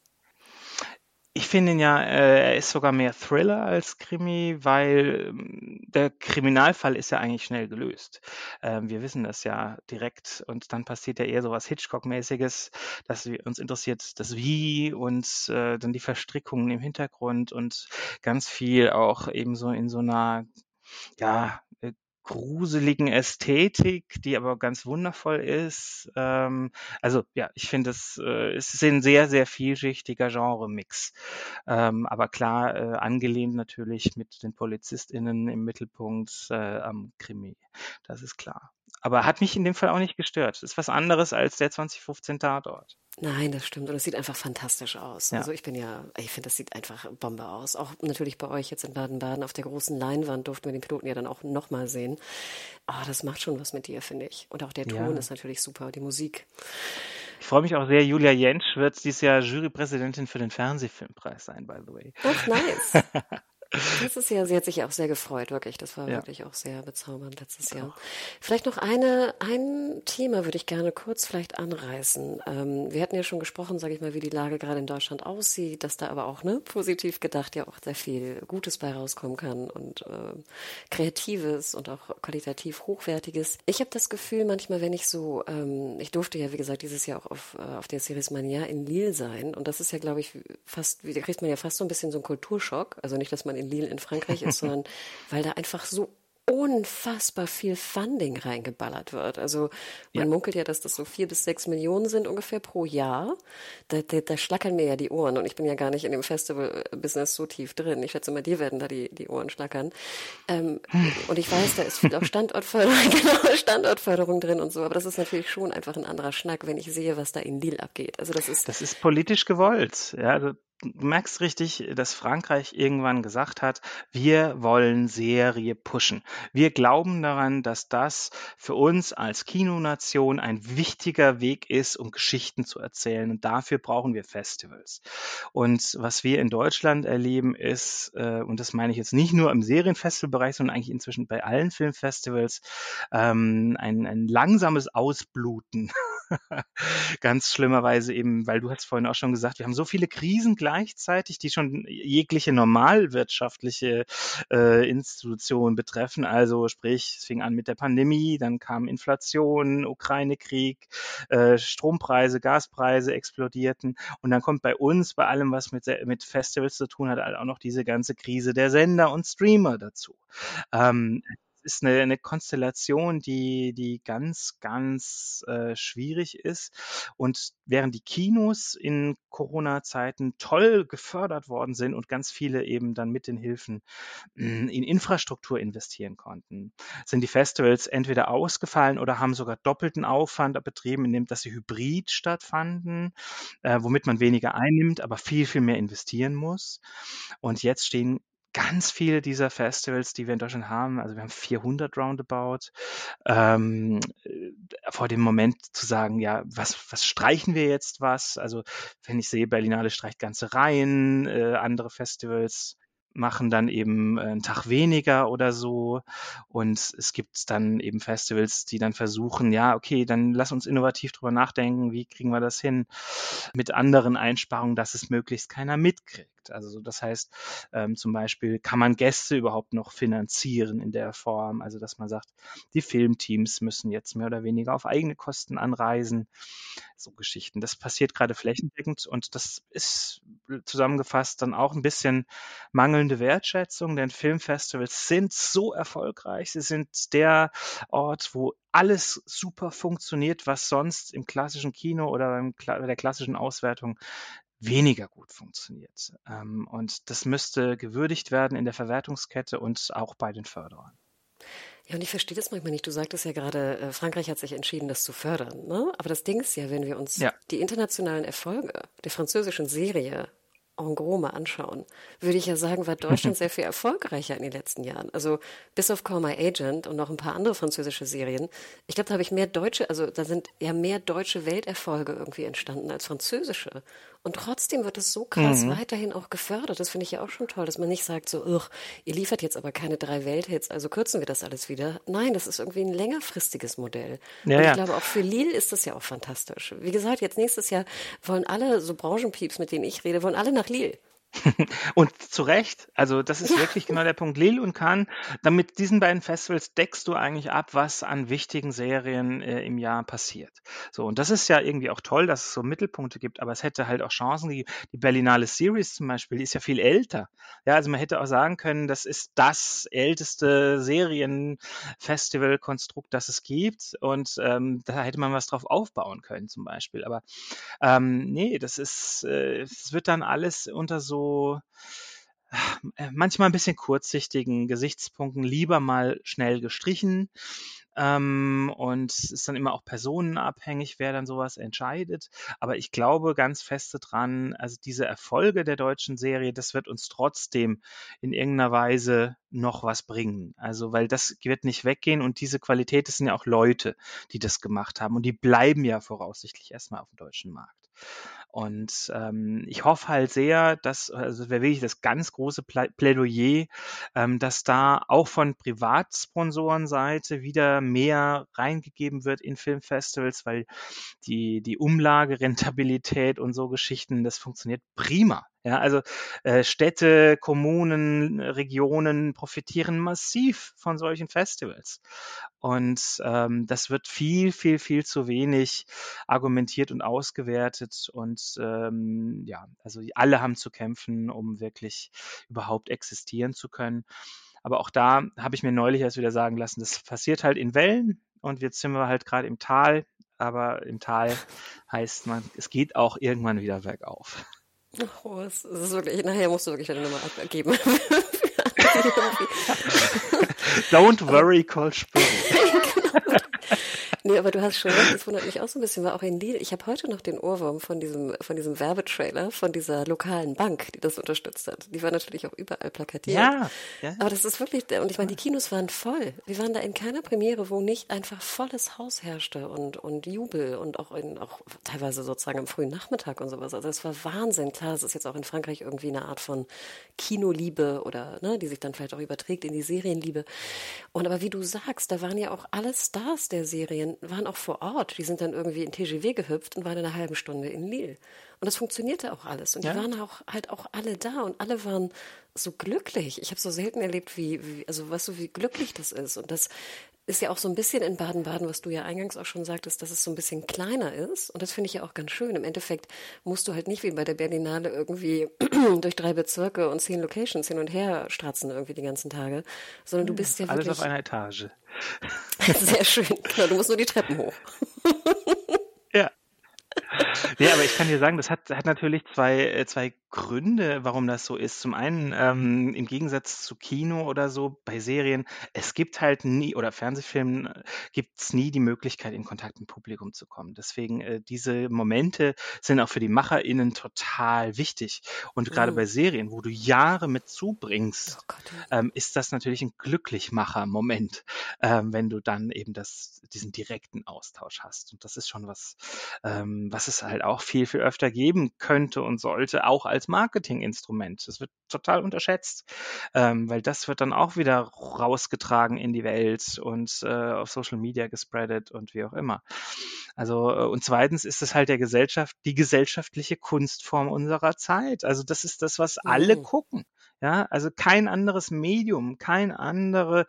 Ich finde ihn ja, er ist sogar mehr Thriller als Krimi, weil der Kriminalfall ist ja eigentlich schnell gelöst. Wir wissen das ja direkt und dann passiert ja eher so was Hitchcock-mäßiges, dass uns interessiert das Wie und dann die Verstrickungen im Hintergrund und ganz viel auch eben so in so einer, ja, gruseligen Ästhetik, die aber ganz wundervoll ist. Also ja, ich finde, es ist ein sehr, sehr vielschichtiger Genre-Mix. Aber klar, angelehnt natürlich mit den PolizistInnen im Mittelpunkt am Krimi. Das ist klar. Aber hat mich in dem Fall auch nicht gestört. Das ist was anderes als der 2015 Tatort. Nein, das stimmt. Und es sieht einfach fantastisch aus. Ja. Also ich finde, das sieht einfach Bombe aus. Auch natürlich bei euch jetzt in Baden-Baden auf der großen Leinwand durften wir den Piloten ja dann auch nochmal sehen. Das macht schon was mit dir, finde ich. Und auch der Ton ist natürlich super, die Musik. Ich freue mich auch sehr. Julia Jentsch wird dieses Jahr Jurypräsidentin für den Fernsehfilmpreis sein, by the way. Ach, nice. Das ist ja, sie hat sich ja auch sehr gefreut, wirklich. Das war wirklich auch sehr bezaubernd letztes Jahr. Vielleicht noch ein Thema würde ich gerne kurz vielleicht anreißen. Wir hatten ja schon gesprochen, sage ich mal, wie die Lage gerade in Deutschland aussieht, dass da aber auch, positiv gedacht, ja auch sehr viel Gutes bei rauskommen kann und Kreatives und auch qualitativ Hochwertiges. Ich habe das Gefühl manchmal, wenn ich so, ich durfte ja, wie gesagt, dieses Jahr auch auf der Series Mania in Lille sein und das ist ja, glaube ich, da kriegt man ja fast so ein bisschen so einen Kulturschock. Also nicht, dass man in Lille in Frankreich ist, sondern weil da einfach so unfassbar viel Funding reingeballert wird. Also man munkelt ja, dass das so 4 bis 6 Millionen sind ungefähr pro Jahr. Da schlackern mir ja die Ohren und ich bin ja gar nicht in dem Festival-Business so tief drin. Ich schätze mal, dir werden da die Ohren schlackern. Und ich weiß, da ist viel auch Standortförderung drin und so, aber das ist natürlich schon einfach ein anderer Schnack, wenn ich sehe, was da in Lille abgeht. Also das ist politisch gewollt. Ja, also du merkst richtig, dass Frankreich irgendwann gesagt hat, wir wollen Serie pushen. Wir glauben daran, dass das für uns als Kinonation ein wichtiger Weg ist, um Geschichten zu erzählen. Und dafür brauchen wir Festivals. Und was wir in Deutschland erleben ist, und das meine ich jetzt nicht nur im Serienfestivalbereich, sondern eigentlich inzwischen bei allen Filmfestivals, ein langsames Ausbluten. Ganz schlimmerweise eben, weil du hast vorhin auch schon gesagt, wir haben so viele Krisen gleichzeitig, die schon jegliche normalwirtschaftliche Institution betreffen. Also sprich, es fing an mit der Pandemie, dann kam Inflation, Ukraine-Krieg, Strompreise, Gaspreise explodierten und dann kommt bei uns, bei allem, was mit Festivals zu tun hat, halt auch noch diese ganze Krise der Sender und Streamer dazu. Ist eine Konstellation, die ganz, ganz schwierig ist. Und während die Kinos in Corona-Zeiten toll gefördert worden sind und ganz viele eben dann mit den Hilfen in Infrastruktur investieren konnten, sind die Festivals entweder ausgefallen oder haben sogar doppelten Aufwand betrieben, indem dass sie hybrid stattfanden, womit man weniger einnimmt, aber viel, viel mehr investieren muss. Und jetzt stehen ganz viele dieser Festivals, die wir in Deutschland haben, also wir haben 400 roundabout, vor dem Moment zu sagen, ja, was streichen wir jetzt was? Also wenn ich sehe, Berlinale streicht ganze Reihen, andere Festivals machen dann eben einen Tag weniger oder so und es gibt dann eben Festivals, die dann versuchen, ja, okay, dann lass uns innovativ drüber nachdenken, wie kriegen wir das hin mit anderen Einsparungen, dass es möglichst keiner mitkriegt. Also das heißt, zum Beispiel kann man Gäste überhaupt noch finanzieren in der Form, also dass man sagt, die Filmteams müssen jetzt mehr oder weniger auf eigene Kosten anreisen, so Geschichten. Das passiert gerade flächendeckend und das ist zusammengefasst dann auch ein bisschen mangelnde Wertschätzung, denn Filmfestivals sind so erfolgreich, sie sind der Ort, wo alles super funktioniert, was sonst im klassischen Kino oder bei der klassischen Auswertung weniger gut funktioniert. Und das müsste gewürdigt werden in der Verwertungskette und auch bei den Förderern. Ja, und ich verstehe das manchmal nicht. Du sagtest ja gerade, Frankreich hat sich entschieden, das zu fördern, ne? Aber das Ding ist ja, wenn wir uns die internationalen Erfolge der französischen Serie en gros mal anschauen, würde ich ja sagen, war Deutschland sehr viel erfolgreicher in den letzten Jahren. Also bis auf Call My Agent und noch ein paar andere französische Serien. Ich glaube, da habe ich mehr deutsche, also da sind ja mehr deutsche Welterfolge irgendwie entstanden als französische. Und trotzdem wird es so krass weiterhin auch gefördert. Das finde ich ja auch schon toll, dass man nicht sagt so, ihr liefert jetzt aber keine 3 Welthits, also kürzen wir das alles wieder. Nein, das ist irgendwie ein längerfristiges Modell. Ja, Und ich ja. glaube, auch für Lille ist das ja auch fantastisch. Wie gesagt, jetzt nächstes Jahr wollen alle so Branchenpieps, mit denen ich rede, wollen alle nach Lille. Und zu Recht, also das ist wirklich genau der Punkt. Lille und Cannes, damit diesen beiden Festivals deckst du eigentlich ab, was an wichtigen Serien im Jahr passiert. So, und das ist ja irgendwie auch toll, dass es so Mittelpunkte gibt, aber es hätte halt auch Chancen gegeben. Die Berlinale Series zum Beispiel, die ist ja viel älter. Ja, also man hätte auch sagen können, das ist das älteste Serienfestivalkonstrukt, das es gibt, und da hätte man was drauf aufbauen können zum Beispiel. Aber nee, das ist, es wird dann alles unter so manchmal ein bisschen kurzsichtigen Gesichtspunkten lieber mal schnell gestrichen. Und es ist dann immer auch personenabhängig, wer dann sowas entscheidet. Aber ich glaube ganz feste dran, also diese Erfolge der deutschen Serie, das wird uns trotzdem in irgendeiner Weise noch was bringen. Also, weil das wird nicht weggehen, und diese Qualität, das sind ja auch Leute, die das gemacht haben, und die bleiben ja voraussichtlich erstmal auf dem deutschen Markt. Und ich hoffe halt sehr, dass, also wäre wirklich das ganz große Plädoyer, dass da auch von Privatsponsorenseite wieder mehr reingegeben wird in Filmfestivals, weil die Umlage, Rentabilität und so Geschichten, das funktioniert prima. Ja, also Städte, Kommunen, Regionen profitieren massiv von solchen Festivals. Und das wird viel, viel, viel zu wenig argumentiert und ausgewertet. Und ja, also alle haben zu kämpfen, um wirklich überhaupt existieren zu können. Aber auch da habe ich mir neulich erst wieder sagen lassen, das passiert halt in Wellen, und jetzt sind wir halt gerade im Tal. Aber im Tal heißt man, es geht auch irgendwann wieder bergauf. Oh, es ist wirklich, nachher musst du wirklich deine Nummer abgeben. Don't worry, Cold Spring. Nee, aber du hast schon recht, das wundert mich auch so ein bisschen, war auch in Lille. Ich habe heute noch den Ohrwurm von diesem Werbetrailer von dieser lokalen Bank, die das unterstützt hat. Die war natürlich auch überall plakatiert. Ja. Aber das ist wirklich, und ich meine, die Kinos waren voll. Wir waren da in keiner Premiere, wo nicht einfach volles Haus herrschte und Jubel und auch teilweise sozusagen am frühen Nachmittag und sowas. Also das war Wahnsinn. Klar, es ist jetzt auch in Frankreich irgendwie eine Art von Kinoliebe oder, ne, die sich dann vielleicht auch überträgt in die Serienliebe. Und aber wie du sagst, da waren ja auch alle Stars der Serien, waren auch vor Ort. Die sind dann irgendwie in TGV gehüpft und waren in einer halben Stunde in Lille. Und das funktionierte auch alles. Und die waren auch alle da und alle waren so glücklich. Ich habe so selten erlebt, also weißt du, wie glücklich das ist. Und das ist ja auch so ein bisschen in Baden-Baden, was du ja eingangs auch schon sagtest, dass es so ein bisschen kleiner ist. Und das finde ich ja auch ganz schön. Im Endeffekt musst du halt nicht wie bei der Berlinale irgendwie durch 3 Bezirke und 10 Locations hin und her stratzen irgendwie die ganzen Tage, sondern du bist ja alles wirklich... auf einer Etage. Sehr schön. Genau, du musst nur die Treppen hoch. Ja. Ja, aber ich kann dir sagen, das hat natürlich zwei Gründe, warum das so ist. Zum einen, im Gegensatz zu Kino oder so, bei Serien, es gibt halt nie, oder Fernsehfilmen, gibt's nie die Möglichkeit, in Kontakt mit Publikum zu kommen. Deswegen, diese Momente sind auch für die MacherInnen total wichtig. Und gerade bei Serien, wo du Jahre mit zubringst, Oh Gott, ja. ist das natürlich ein Glücklichmacher-Moment, wenn du dann eben diesen direkten Austausch hast. Und das ist schon was es halt auch viel, viel öfter geben könnte und sollte, auch als Marketinginstrument. Das wird total unterschätzt, weil das wird dann auch wieder rausgetragen in die Welt und auf Social Media gespreadet und wie auch immer. Also, und zweitens ist es halt die gesellschaftliche Kunstform unserer Zeit. Also das ist das, was alle gucken. Ja, also kein anderes Medium, kein andere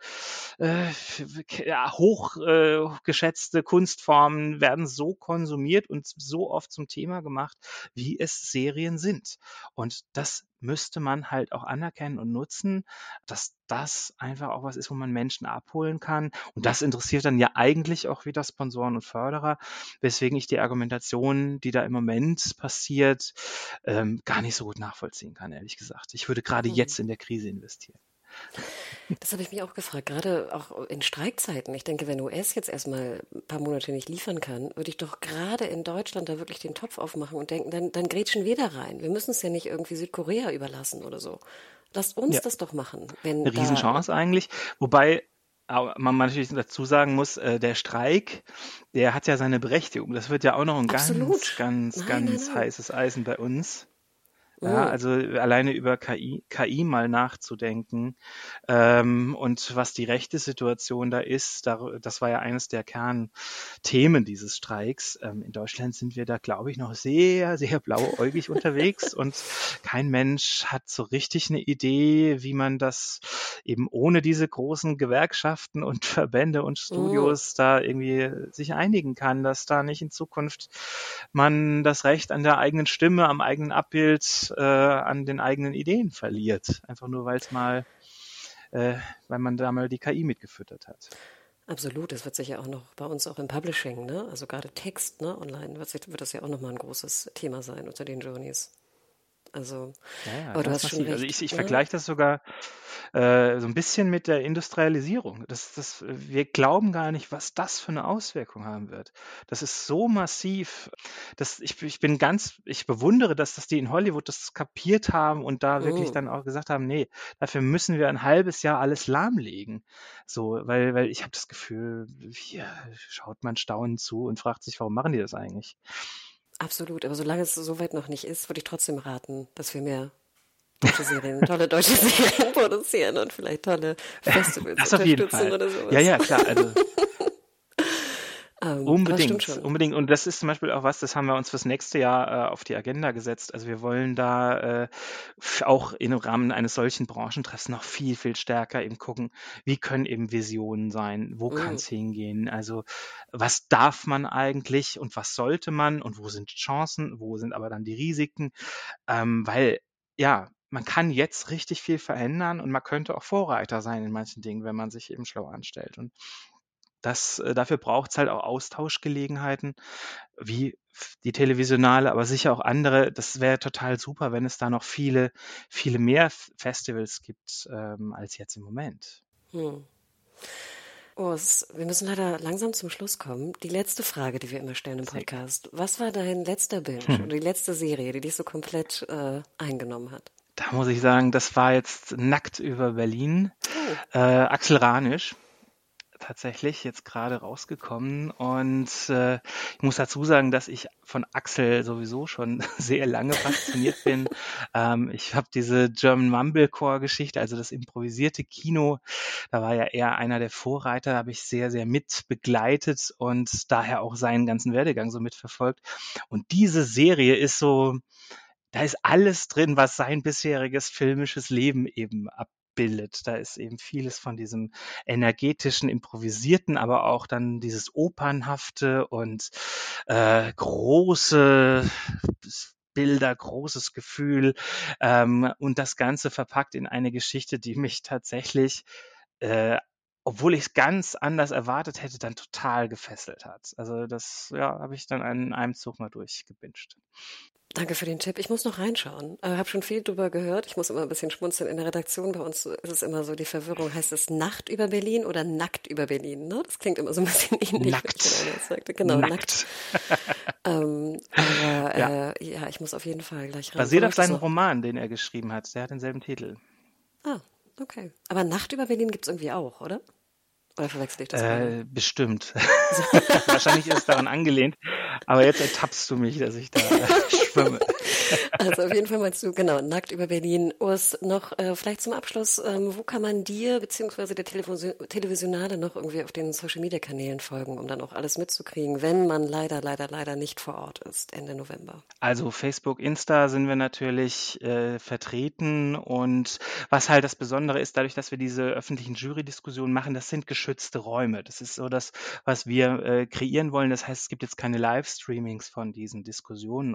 hochgeschätzte Kunstformen werden so konsumiert und so oft zum Thema gemacht, wie es Serien sind. Und das müsste man halt auch anerkennen und nutzen, dass das einfach auch was ist, wo man Menschen abholen kann. Und das interessiert dann ja eigentlich auch wieder Sponsoren und Förderer, weswegen ich die Argumentation, die da im Moment passiert, gar nicht so gut nachvollziehen kann, ehrlich gesagt. Ich würde gerade jetzt in der Krise investieren. Das habe ich mich auch gefragt, gerade auch in Streikzeiten. Ich denke, wenn US jetzt erstmal ein paar Monate nicht liefern kann, würde ich doch gerade in Deutschland da wirklich den Topf aufmachen und denken, dann grätschen wir da rein. Wir müssen es ja nicht irgendwie Südkorea überlassen oder so. Lasst uns Ja, das doch machen, wenn eine da Riesenchance eigentlich. Wobei man natürlich dazu sagen muss, der Streik, der hat ja seine Berechtigung. Das wird ja auch noch ein ganz, absolut. ganz, Nein, nein, ganz nein. heißes Eisen bei uns. Ja, Mm. also alleine über KI mal nachzudenken und was die rechte Situation da ist, das war ja eines der Kernthemen dieses Streiks. In Deutschland sind wir da, glaube ich, noch sehr, sehr blauäugig unterwegs und kein Mensch hat so richtig eine Idee, wie man das eben ohne diese großen Gewerkschaften und Verbände und Mm. Studios da irgendwie sich einigen kann, dass da nicht in Zukunft man das Recht an der eigenen Stimme, am eigenen Abbild, an den eigenen Ideen verliert. Einfach nur, weil man da mal die KI mitgefüttert hat. Absolut, das wird sicher auch noch bei uns auch im Publishing, ne? Also gerade Text, ne? Online wird das ja auch nochmal ein großes Thema sein unter den Journeys. Also, Ja, aber du ganz hast schon massiv. Also recht, ich ne? vergleiche das sogar so ein bisschen mit der Industrialisierung. Wir glauben gar nicht, was das für eine Auswirkung haben wird. Das ist so massiv. Ich bewundere, dass das die in Hollywood das kapiert haben und da wirklich Mm. dann auch gesagt haben, nee, dafür müssen wir ein halbes Jahr alles lahmlegen. So, weil ich habe das Gefühl, hier schaut man staunend zu und fragt sich, warum machen die das eigentlich? Absolut, aber solange es so weit noch nicht ist, würde ich trotzdem raten, dass wir mehr tolle deutsche Serien produzieren und vielleicht tolle Festivals Das auf jeden unterstützen Fall. oder Ja, sowas. ja, klar. Also Aber stimmt unbedingt, schon. unbedingt. Und das ist zum Beispiel auch was, das haben wir uns fürs nächste Jahr auf die Agenda gesetzt. Also wir wollen da auch im Rahmen eines solchen Branchentreffs noch viel, viel stärker eben gucken, wie können eben Visionen sein, wo kann Mm. es hingehen, also was darf man eigentlich und was sollte man und wo sind Chancen, wo sind aber dann die Risiken, weil ja, man kann jetzt richtig viel verändern und man könnte auch Vorreiter sein in manchen Dingen, wenn man sich eben schlau anstellt. Und dafür braucht es halt auch Austauschgelegenheiten, wie die Televisionale, aber sicher auch andere. Das wäre total super, wenn es da noch viele, viele mehr Festivals gibt als jetzt im Moment. Hm. Wir müssen leider langsam zum Schluss kommen. Die letzte Frage, die wir immer stellen im Sehr gerne. Podcast. Was war dein letzter Binge oder die letzte Serie, die dich so komplett eingenommen hat? Da muss ich sagen, das war jetzt Nackt über Berlin. Oh. Axel Ranisch. Tatsächlich jetzt gerade rausgekommen und ich muss dazu sagen, dass ich von Axel sowieso schon sehr lange fasziniert bin. Ich habe diese German Mumblecore-Geschichte, also das improvisierte Kino, da war ja er einer der Vorreiter, da habe ich sehr, sehr mit begleitet und daher auch seinen ganzen Werdegang so mitverfolgt. Und diese Serie ist so, da ist alles drin, was sein bisheriges filmisches Leben eben abbildet. Da ist eben vieles von diesem energetischen, improvisierten, aber auch dann dieses opernhafte und große Bilder, großes Gefühl und das Ganze verpackt in eine Geschichte, die mich tatsächlich, äh, obwohl ich es ganz anders erwartet hätte, dann total gefesselt hat. Also das habe ich dann in einem Zug mal durchgebinged. Danke für den Tipp. Ich muss noch reinschauen. Habe schon viel drüber gehört. Ich muss immer ein bisschen schmunzeln. In der Redaktion bei uns ist es immer so die Verwirrung. Heißt es Nacht über Berlin oder Nackt über Berlin? Ne? Das klingt immer so ein bisschen ähnlich, wenn Nackt. ich dann anders sagte. Genau, nackt. Ja. Ja, ich muss auf jeden Fall gleich ran. Basiert Wo auf läuft das seinem noch? Roman, den er geschrieben hat. Der hat denselben Titel. Ah, okay. Aber Nacht über Berlin gibt's irgendwie auch, oder? Oder verwechsel ich das gerade? Bestimmt. Wahrscheinlich ist es daran angelehnt. Aber jetzt ertappst du mich, dass ich da schwimme. Also auf jeden Fall meinst du, genau, Nackt über Berlin. Urs, noch vielleicht zum Abschluss, wo kann man dir beziehungsweise der Televisionale noch irgendwie auf den Social-Media-Kanälen folgen, um dann auch alles mitzukriegen, wenn man leider nicht vor Ort ist, Ende November? Also Facebook, Insta sind wir natürlich vertreten und was halt das Besondere ist, dadurch, dass wir diese öffentlichen Jury-Diskussionen machen, das sind geschützte Räume. Das ist so das, was wir kreieren wollen. Das heißt, es gibt jetzt keine Livestreamings von diesen Diskussionen oder so,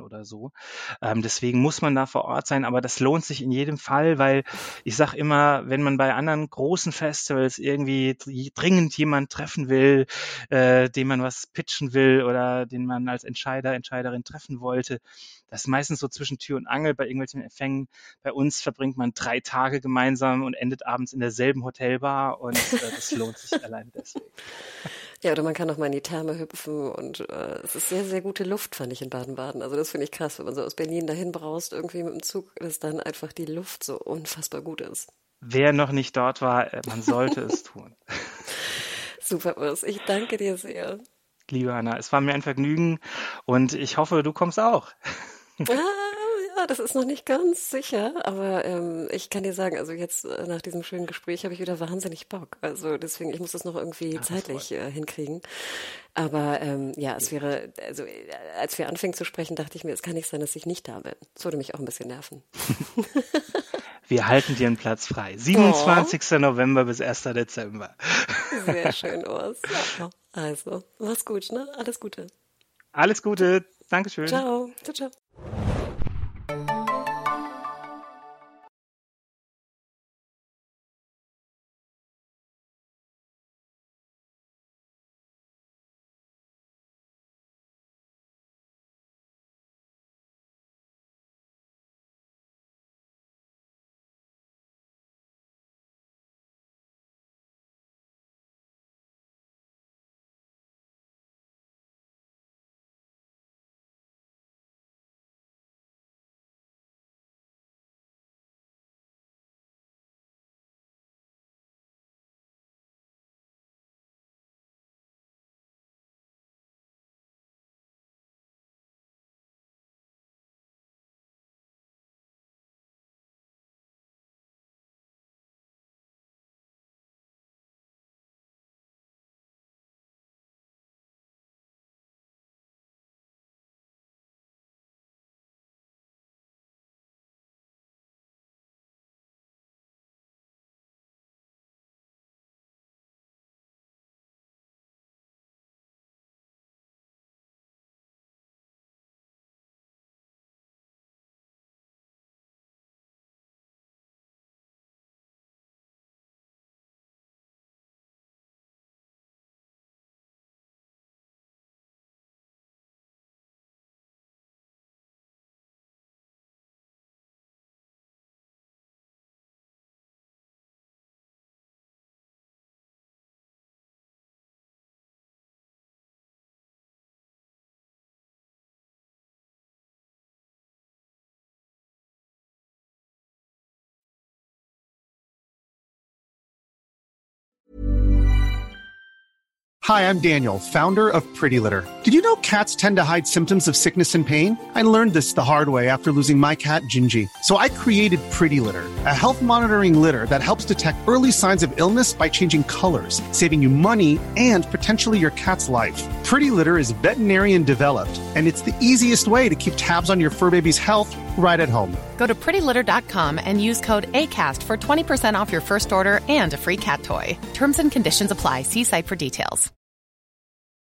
so. Deswegen muss man da vor Ort sein, aber das lohnt sich in jedem Fall, weil ich sage immer, wenn man bei anderen großen Festivals irgendwie dringend jemand treffen will, dem man was pitchen will oder den man als Entscheiderin treffen wollte, das ist meistens so zwischen Tür und Angel bei irgendwelchen Empfängen. Bei uns verbringt man 3 Tage gemeinsam und endet abends in derselben Hotelbar und das lohnt sich alleine deswegen. Ja, oder man kann auch mal in die Therme hüpfen und es ist sehr, sehr gute Luft, fand ich in Baden-Baden. Also das finde ich krass, wenn man so aus Berlin dahin braust, irgendwie mit dem Zug, dass dann einfach die Luft so unfassbar gut ist. Wer noch nicht dort war, man sollte es tun. Super, Urs. Ich danke dir sehr. Liebe Anna, es war mir ein Vergnügen und ich hoffe, du kommst auch. Ja, das ist noch nicht ganz sicher, aber ich kann dir sagen, also jetzt nach diesem schönen Gespräch habe ich wieder wahnsinnig Bock. Also deswegen, ich muss das noch irgendwie zeitlich hinkriegen. Aber ja, es wäre, also als wir anfingen zu sprechen, dachte ich mir, es kann nicht sein, dass ich nicht da bin. Das würde mich auch ein bisschen nerven. Wir halten dir einen Platz frei. 27. November bis 1. Dezember. Sehr schön, Urs. Ja. Also, mach's gut, ne? Alles Gute. Alles Gute. Dankeschön. Ciao. Ciao, ciao. Hi, I'm Daniel, founder of Pretty Litter. Did you know cats tend to hide symptoms of sickness and pain? I learned this the hard way after losing my cat, Gingy. So I created Pretty Litter, a health monitoring litter that helps detect early signs of illness by changing colors, saving you money and potentially your cat's life. Pretty Litter is veterinarian developed, and it's the easiest way to keep tabs on your fur baby's health right at home. Go to prettylitter.com and use code ACAST for 20% off your first order and a free cat toy. Terms and conditions apply. See site for details.